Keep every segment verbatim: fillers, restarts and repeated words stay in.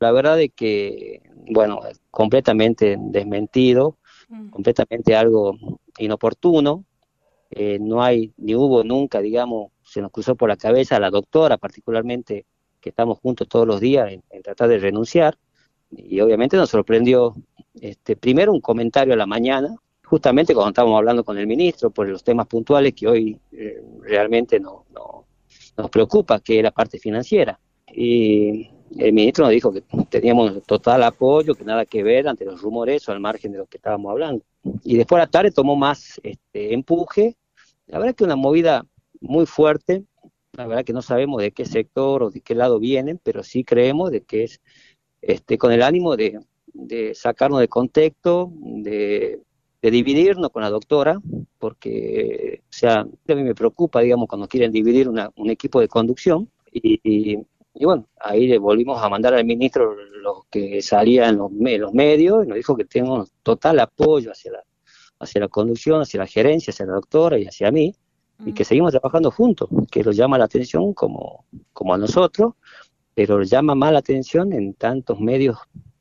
La verdad es que, bueno, completamente desmentido, Mm. completamente algo inoportuno. Eh, no hay, ni hubo nunca, digamos, se nos cruzó por la cabeza a la doctora, particularmente, que estamos juntos todos los días en, en tratar de renunciar, y obviamente nos sorprendió, este, primero un comentario a la mañana, justamente cuando estábamos hablando con el ministro por los temas puntuales que hoy eh, realmente no, no, nos preocupa, que es la parte financiera. Y el ministro nos dijo que teníamos total apoyo, que nada que ver ante los rumores o al margen de lo que estábamos hablando. Y después a la tarde tomó más este, empuje. La verdad que una movida muy fuerte, la verdad que no sabemos de qué sector o de qué lado vienen, pero sí creemos de que es este, con el ánimo de, de sacarnos de contexto, de, de dividirnos con la doctora, porque, o sea, a mí me preocupa, digamos, cuando quieren dividir una, un equipo de conducción, y, y, y bueno, ahí le volvimos a mandar al ministro lo que salía en los, en los medios, y nos dijo que tengo total apoyo hacia la, hacia la conducción, hacia la gerencia, hacia la doctora y hacia mí, y Mm. que seguimos trabajando juntos, que lo llama la atención como, como a nosotros, pero llama más la atención en tantos medios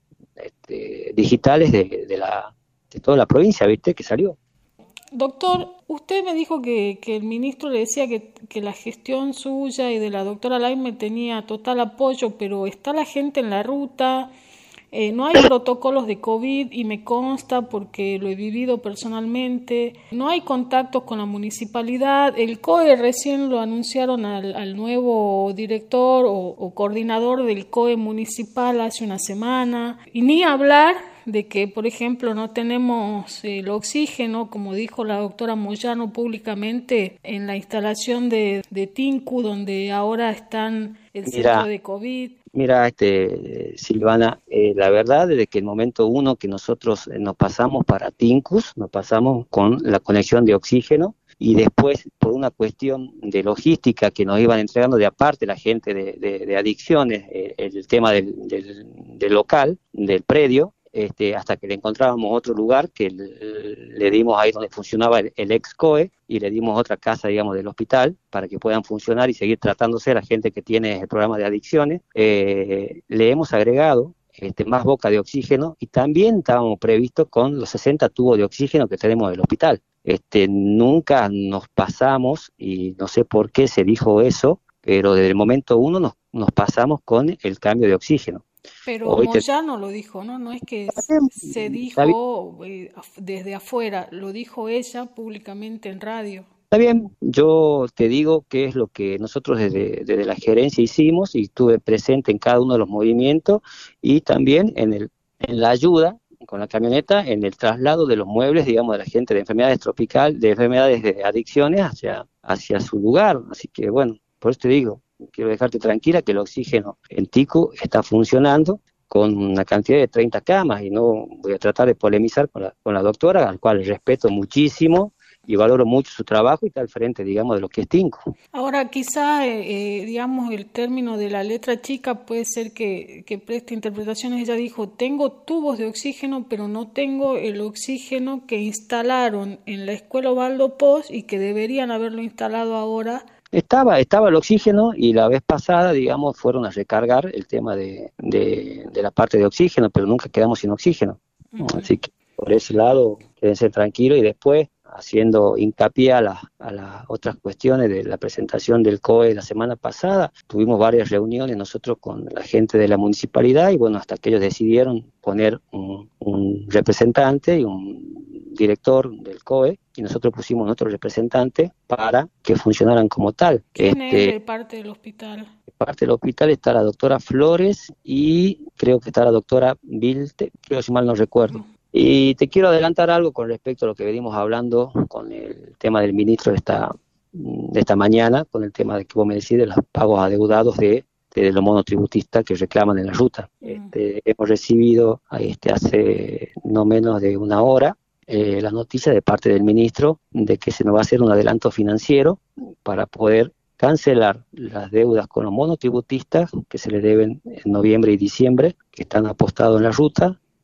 este, digitales de, de, la, de toda la provincia, ¿viste? Que salió. Doctor, usted me dijo que, que el ministro le decía que, que la gestión suya y de la doctora Laime tenía total apoyo, pero está la gente en la ruta, eh, no hay protocolos de COVID y me consta porque lo he vivido personalmente, no hay contactos con la municipalidad, el C O E recién lo anunciaron al, al nuevo director o, o coordinador del C O E municipal hace una semana, y ni hablar de que, por ejemplo, no tenemos el oxígeno, como dijo la doctora Moyano públicamente, en la instalación de, de Tinku, donde ahora están el centro Mira, de COVID. mira, este, Silvana, eh, la verdad, desde que el momento uno que nosotros eh, nos pasamos para Tincus, nos pasamos con la conexión de oxígeno, y después, por una cuestión de logística que nos iban entregando de aparte la gente de, de, de adicciones, eh, el tema del, del, del local, del predio, este, hasta que le encontrábamos otro lugar que le, le dimos ahí donde funcionaba el, el ex C O E, y le dimos otra casa, digamos, del hospital para que puedan funcionar y seguir tratándose a la gente que tiene el programa de adicciones. Eh, le hemos agregado este, más boca de oxígeno, y también estábamos previstos con los sesenta tubos de oxígeno que tenemos en el hospital. Este, nunca nos pasamos, y no sé por qué se dijo eso, pero desde el momento uno nos, nos pasamos con el cambio de oxígeno. Pero Hoy te, Moyano lo dijo, ¿no? No es que se está bien, dijo eh, desde afuera, lo dijo ella públicamente en radio. está bien, yo te digo qué es lo que nosotros desde, desde la gerencia hicimos, y estuve presente en cada uno de los movimientos, y también en, el, en la ayuda con la camioneta, en el traslado de los muebles, digamos, de la gente de enfermedades tropicales, de enfermedades de adicciones hacia, hacia su lugar. Así que bueno, por eso te digo, quiero dejarte tranquila que el oxígeno en Ticu está funcionando con una cantidad de treinta camas, y no voy a tratar de polemizar con la, con la doctora, al cual respeto muchísimo y valoro mucho su trabajo, y está al frente, digamos, de lo que es Tinco. Ahora, quizá, eh, eh, digamos, el término de la letra chica puede ser que, que preste interpretaciones. Ella dijo, tengo tubos de oxígeno, pero no tengo el oxígeno que instalaron en la escuela Osvaldo Poz y que deberían haberlo instalado ahora. Estaba, estaba el oxígeno, y la vez pasada, digamos, fueron a recargar el tema de, de, de la parte de oxígeno, pero nunca quedamos sin oxígeno. Uh-huh. Así que por ese lado, quédense tranquilos, y después, haciendo hincapié a, la, a las otras cuestiones de la presentación del C O E la semana pasada, tuvimos varias reuniones nosotros con la gente de la municipalidad, y bueno, hasta que ellos decidieron poner un, un representante y un director del C O E, y nosotros pusimos nuestro representante para que funcionaran como tal. ¿Quién es Este, de parte del hospital? de parte del hospital está la doctora Flores, y creo que está la doctora Vilte, creo, si mal no recuerdo. Y te quiero adelantar algo con respecto a lo que venimos hablando con el tema del ministro de esta, de esta mañana, con el tema de que vos me decís de los pagos adeudados de, de los monotributistas que reclaman en la ruta. Uh-huh. Este, hemos recibido este, hace no menos de una hora eh, la noticia de parte del ministro de que se nos va a hacer un adelanto financiero para poder cancelar las deudas con los monotributistas que se le deben en noviembre y diciembre, que están apostados en la ruta,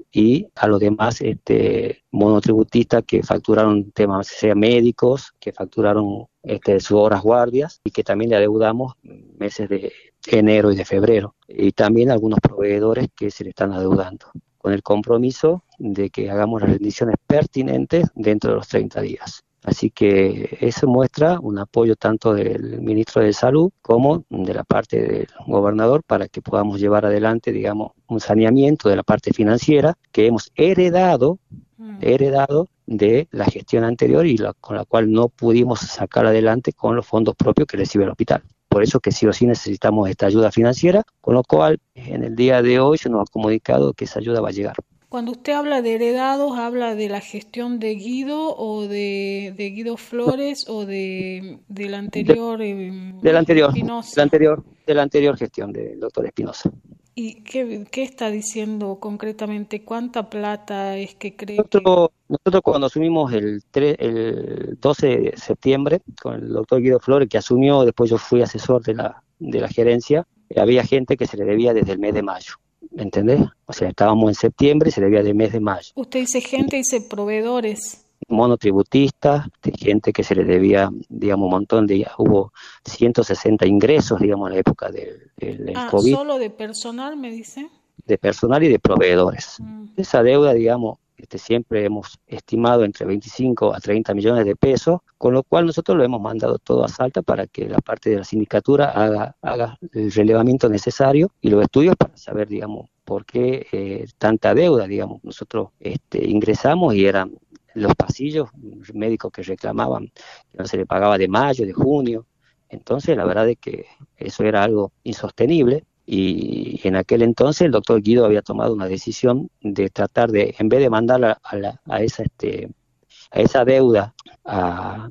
y a los demás este, monotributistas que facturaron temas, sea médicos, que facturaron este, sus horas guardias y que también le adeudamos meses de enero y de febrero. Y también algunos proveedores que se le están adeudando, con el compromiso de que hagamos las rendiciones pertinentes dentro de los treinta días. Así que eso muestra un apoyo tanto del ministro de Salud como de la parte del gobernador para que podamos llevar adelante, digamos, un saneamiento de la parte financiera que hemos heredado, heredado de la gestión anterior y la, con la cual no pudimos sacar adelante con los fondos propios que recibe el hospital. Por eso que sí o sí necesitamos esta ayuda financiera, con lo cual en el día de hoy se nos ha comunicado que esa ayuda va a llegar. Cuando usted habla de heredados, ¿habla de la gestión de Guido o de, de Guido Flores o de del anterior de, del anterior, Espinosa? De la anterior, de la anterior gestión del doctor Espinosa. ¿Y qué, qué está diciendo concretamente? ¿Cuánta plata es que cree nosotros, que...? Nosotros cuando asumimos el, tre, el doce de septiembre con el doctor Guido Flores, que asumió, después yo fui asesor de la, de la gerencia, eh, había gente que se le debía desde el mes de mayo. ¿Me entendés? O sea, estábamos en septiembre y se debía del mes de mayo. Usted dice gente, dice proveedores. Monotributistas, de gente que se le debía, digamos, un montón de... Hubo ciento sesenta ingresos, digamos, en la época del, del, del ah, COVID. ¿Solo de personal, me dice? De personal y de proveedores. Mm. Esa deuda, digamos, este, siempre hemos estimado entre veinticinco a treinta millones de pesos, con lo cual nosotros lo hemos mandado todo a Salta para que la parte de la sindicatura haga, haga el relevamiento necesario y los estudios para saber, digamos, por qué eh, tanta deuda, digamos. Nosotros este, ingresamos y eran los pasillos médicos que reclamaban que no se le pagaba de mayo, de junio. Entonces, la verdad es que eso era algo insostenible. Y en aquel entonces el doctor Guido había tomado una decisión de tratar de, en vez de mandar a, a, la, a, esa, este, a esa deuda a,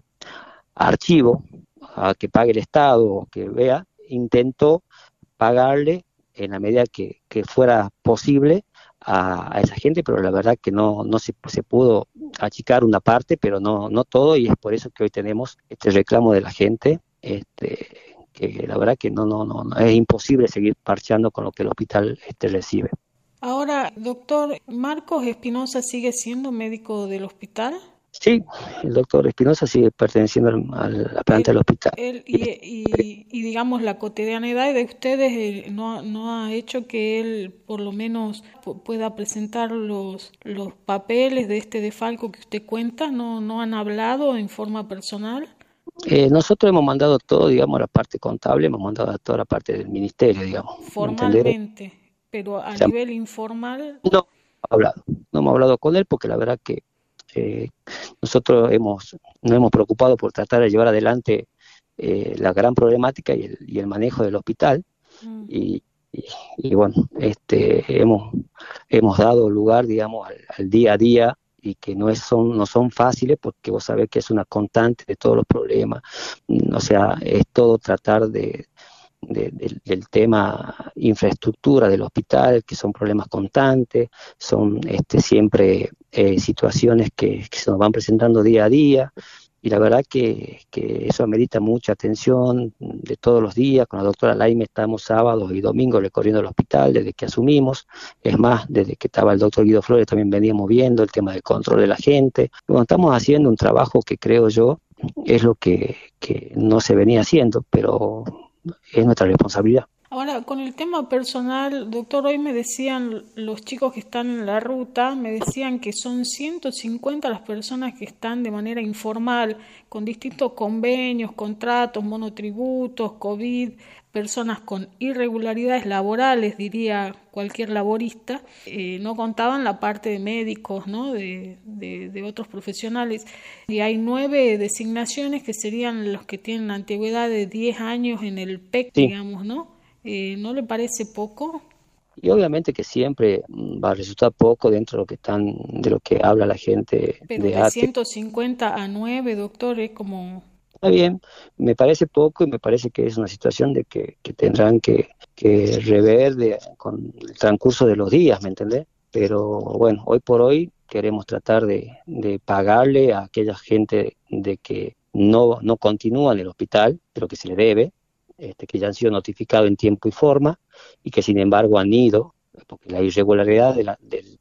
a archivo, a que pague el Estado o que vea, intentó pagarle en la medida que, que fuera posible a, a esa gente, pero la verdad que no, no se, se pudo achicar una parte, pero no, no todo, y es por eso que hoy tenemos este reclamo de la gente, este que la verdad que no, no, no, no es imposible seguir parcheando con lo que el hospital este recibe. Ahora, doctor, ¿Marcos Espinosa sigue siendo médico del hospital? Sí, el doctor Espinosa sigue perteneciendo a la planta él, del hospital. Él, y, y, y digamos, la cotidianidad de ustedes eh, no, no ha hecho que él por lo menos pueda presentar los, los papeles de este desfalco que usted cuenta, ¿no, no han hablado en forma personal? Eh, nosotros hemos mandado todo, digamos, a la parte contable, hemos mandado a toda la parte del ministerio, digamos. Formalmente, pero a o sea, nivel informal... No hemos hablado, no hemos hablado con él porque la verdad que eh, nosotros hemos nos hemos preocupado por tratar de llevar adelante eh, la gran problemática y el, y el manejo del hospital. Mm. Y, y, y bueno, este hemos, hemos dado lugar, digamos, al, al día a día, y que no, es, son, no son fáciles porque vos sabés que es una constante de todos los problemas. O sea, es todo tratar de, de, de, del tema infraestructura del hospital, que son problemas constantes, son este, siempre eh, situaciones que, que se nos van presentando día a día, y la verdad que, que eso amerita mucha atención de todos los días. Con la doctora Laime estamos sábados y domingos recorriendo el hospital desde que asumimos. Es más, desde que estaba el doctor Guido Flores también veníamos viendo el tema del control de la gente. Bueno, estamos haciendo un trabajo que creo yo es lo que, que no se venía haciendo, pero es nuestra responsabilidad. Ahora, con el tema personal, doctor, hoy me decían los chicos que están en la ruta, me decían que son ciento cincuenta las personas que están de manera informal, con distintos convenios, contratos, monotributos, COVID, personas con irregularidades laborales, diría cualquier laborista, eh, no contaban la parte de médicos, ¿no? de, de, de otros profesionales. Y hay nueve designaciones que serían los que tienen antigüedad de diez años en el P E C, sí. digamos, ¿no? Eh, ¿No le parece poco? Y obviamente que siempre va a resultar poco dentro de lo que están, de lo que habla la gente. Pero de, de ciento cincuenta a nueve, doctor, es como... Está bien, me parece poco y me parece que es una situación de que, que tendrán que, que rever de, con el transcurso de los días, ¿me entendés? Pero bueno, hoy por hoy queremos tratar de, de pagarle a aquella gente de que no, no continúa en el hospital, pero que se le debe. Este, que ya han sido notificados en tiempo y forma y que sin embargo han ido, porque la irregularidad de la, del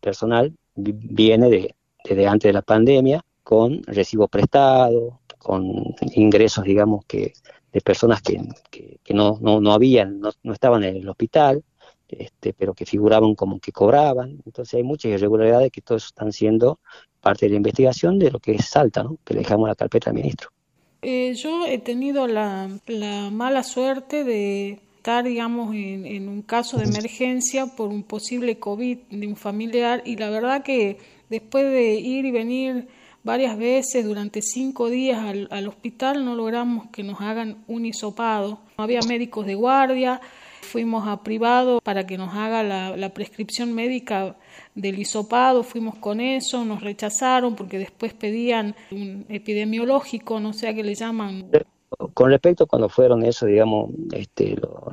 personal vi- viene de, desde antes de la pandemia, con recibo prestado, con ingresos, digamos, que de personas que, que, que no, no, no habían, no, no estaban en el hospital, este, pero que figuraban como que cobraban. Entonces hay muchas irregularidades que todos están siendo parte de la investigación de lo que es Salta, ¿no? Que le dejamos la carpeta al ministro. Eh, yo he tenido la, la mala suerte de estar, digamos, en, en un caso de emergencia por un posible COVID de un familiar y la verdad que después de ir y venir varias veces durante cinco días al, al hospital no logramos que nos hagan un hisopado. No había médicos de guardia, fuimos a privado para que nos haga la, la prescripción médica del hisopado, fuimos con eso, nos rechazaron porque después pedían un epidemiológico, no sé a qué le llaman. Con respecto a cuando fueron eso, digamos, este, lo-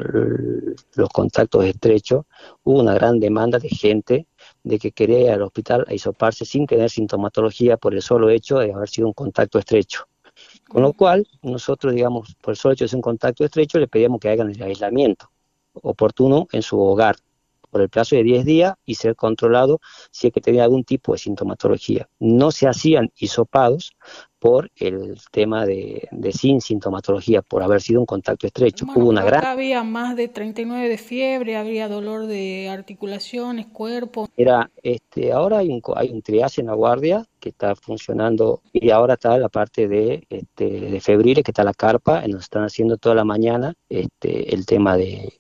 los contactos estrechos, hubo una gran demanda de gente de que quería ir al hospital a hisoparse sin tener sintomatología por el solo hecho de haber sido un contacto estrecho. Con lo cual, nosotros, digamos, por el solo hecho de ser un contacto estrecho, le pedíamos que hagan el aislamiento oportuno en su hogar por el plazo de diez días y ser controlado si es que tenía algún tipo de sintomatología. No se hacían hisopados por el tema de, de sin sintomatología, por haber sido un contacto estrecho. Bueno, Hubo una pero gran... acá había más de treinta y nueve de fiebre, había dolor de articulaciones, cuerpo. Era, este, ahora hay un, co- hay un triaje en la guardia que está funcionando y ahora está la parte de, este, de febriles, que está la carpa, en donde están haciendo toda la mañana este, el tema de,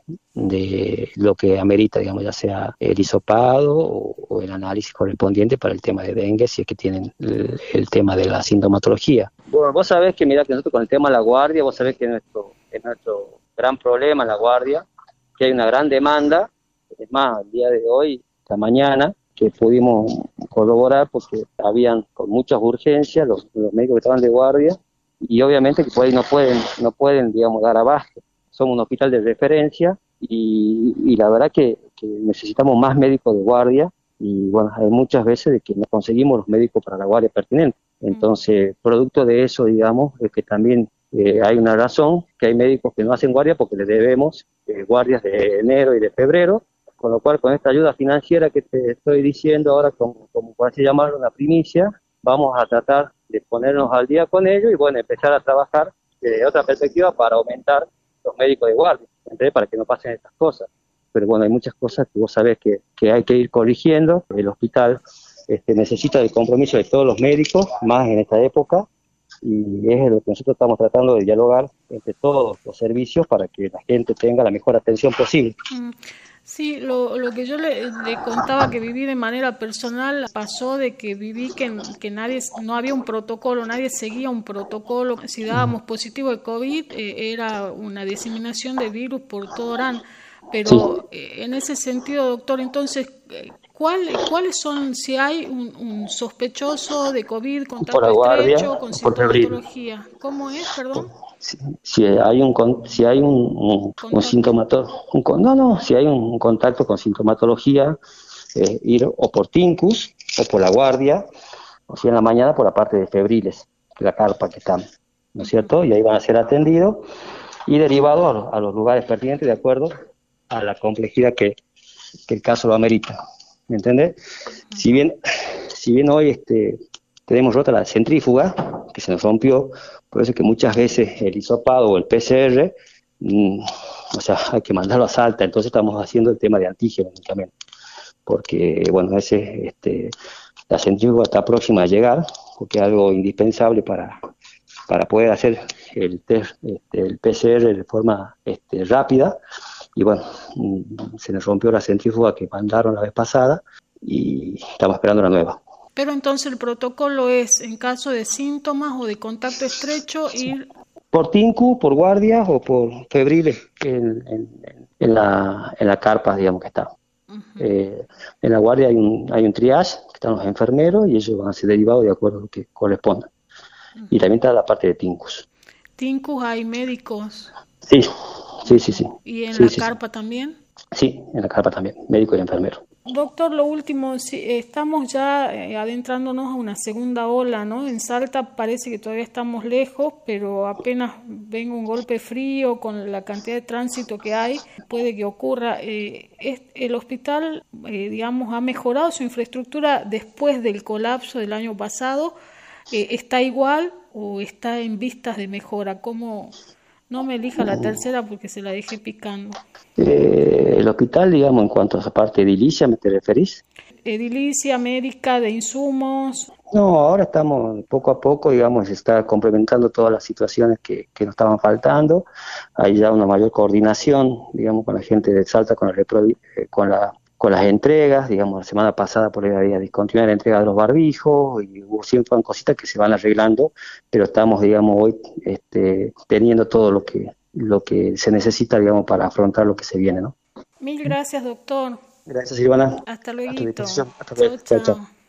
de lo que amerita, digamos, ya sea el hisopado o, o el análisis correspondiente para el tema de dengue, si es que tienen el, el tema de la sintomatología. Bueno, vos sabés que, mira, que nosotros con el tema de la guardia, vos sabés que es nuestro, es nuestro gran problema en la guardia, que hay una gran demanda. Es más, el día de hoy, esta mañana, que pudimos corroborar porque habían con muchas urgencias los, los médicos que estaban de guardia y obviamente que por ahí no pueden, no pueden, digamos, dar abasto. Somos un hospital de referencia y, y la verdad que, que necesitamos más médicos de guardia y bueno, hay muchas veces de que no conseguimos los médicos para la guardia pertinente. Entonces, producto de eso, digamos, es que también eh, hay una razón, que hay médicos que no hacen guardia porque les debemos eh, guardias de enero y de febrero, con lo cual con esta ayuda financiera que te estoy diciendo ahora, como, como por así llamarlo, una primicia, vamos a tratar de ponernos al día con ello y bueno, empezar a trabajar desde otra perspectiva para aumentar los médicos de guardia, ¿entendés? Para que no pasen estas cosas. Pero bueno, hay muchas cosas que vos sabés que, que hay que ir corrigiendo. El hospital este, necesita el compromiso de todos los médicos, más en esta época, y es lo que nosotros estamos tratando de dialogar entre todos los servicios para que la gente tenga la mejor atención posible. Mm. Sí, lo, lo que yo le, le contaba que viví de manera personal pasó de que viví que, que nadie, no había un protocolo, nadie seguía un protocolo. Si dábamos positivo de COVID, eh, era una diseminación de virus por todo Orán. Pero Sí. eh, en ese sentido, doctor, entonces, eh, ¿cuál, ¿cuáles son, si hay un, un sospechoso de COVID, Por contacto la guardia estrecho, con o por febril. sintomatología? ¿Cómo es, perdón? Si, si hay un con- si hay un, un, un Contacto. sintomato- un con- no, no, si hay un contacto con sintomatología, eh, ir o por Tincus o por la guardia, o si en la mañana por la parte de febriles, la carpa que están, ¿no es cierto? Y ahí van a ser atendidos y derivados a, los- a los lugares pertinentes de acuerdo a la complejidad que, que el caso lo amerita, ¿me entiendes? Si bien, si bien hoy este, tenemos rota la centrífuga, que se nos rompió, por eso es que muchas veces el hisopado o el P C R, mmm, o sea, hay que mandarlo a Salta, entonces estamos haciendo el tema de antígeno únicamente, porque, bueno, ese, este, la centrífuga está próxima a llegar, porque es algo indispensable para, para poder hacer el test, este, el P C R de forma este, rápida, y bueno, mm, se nos rompió la centrífuga que mandaron la vez pasada, y estamos esperando la nueva. Pero entonces el protocolo es, en caso de síntomas o de contacto estrecho, ir... Por Tinku, por guardias o por febriles en, en, en, la, en la carpa, digamos que está. Uh-huh. Eh, en la guardia hay un, hay un triage, que están los enfermeros, y ellos van a ser derivados de acuerdo a lo que corresponda. Uh-huh. Y también está la parte de Tinkus. ¿Tinkus hay médicos? Sí, sí, sí, sí. ¿Y en sí, la sí, carpa sí. también? Sí, en la carpa también, médico y enfermero. Doctor, lo último, si estamos ya eh, adentrándonos a una segunda ola, ¿no? En Salta parece que todavía estamos lejos, pero apenas venga un golpe frío con la cantidad de tránsito que hay, puede que ocurra. Eh, es, el hospital, eh, digamos, ha mejorado su infraestructura después del colapso del año pasado. Eh, ¿está igual o está en vistas de mejora? ¿Cómo? No me elija la tercera porque se la dejé picando. Eh, el hospital, digamos, en cuanto a esa parte edilicia, ¿me te referís? Edilicia, médica, de insumos. No, ahora estamos poco a poco, digamos, se está complementando todas las situaciones que, que nos estaban faltando. Hay ya una mayor coordinación, digamos, con la gente de Salta, con, el repro- eh, con, la, con las entregas. Digamos, la semana pasada por ahí había discontinuar la entrega de los barbijos y hubo siempre cositas que se van arreglando, pero estamos, digamos, hoy este, teniendo todo lo que, lo que se necesita, digamos, para afrontar lo que se viene, ¿no? Mil gracias, doctor. Gracias, Silvana. Hasta A tu luego. disposición. Hasta luego. Chao, Chao, chao. chao.